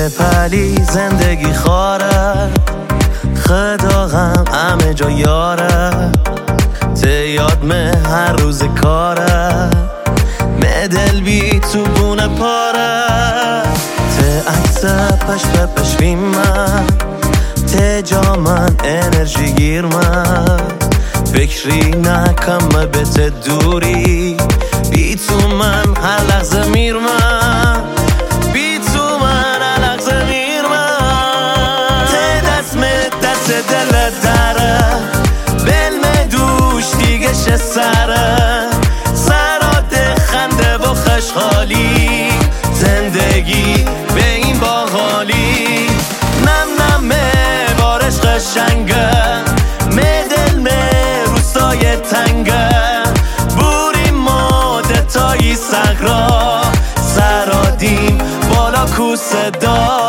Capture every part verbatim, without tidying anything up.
پلی زندگی خاره، خدا غم همه جا یاره، ته یاد مه هر روز کاره، مه دل بی تو بونه پاره، ته عکس پش پش من، ته جا من انرژی گیر من، فکری نکم به ته دوری، بی تو من هر لحظه میر من، بی تو من هر لحظه میر من، ته دست می دست دل داره، بلم دوش دیگه شه سره، سراده خنده و خشخالی، زندگی به این باحالی، نم نمه بارش قشنگه، می دل می روستای تنگه، بوری ماده تایی سقرا، سرادیم بالا کو صدا.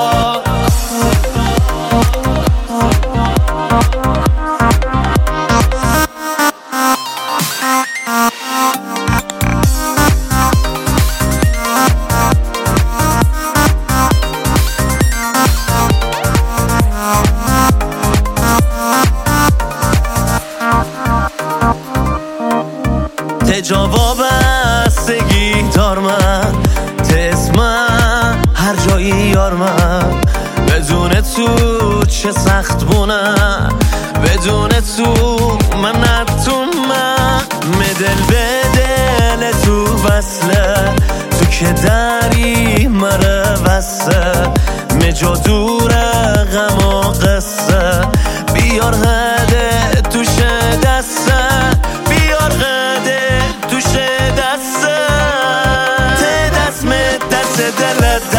تجاواب بستگی دار من، تسمن هر جایی یار من، بدون تو چه سخت بونه، بدون تو من نتون من، مدل به دل تو وصله، تو که داری مره وسته، مجا دور غم و قصه، بیار هده توشه دسته، بیار هده توشه دسته، ته دست می دست دلت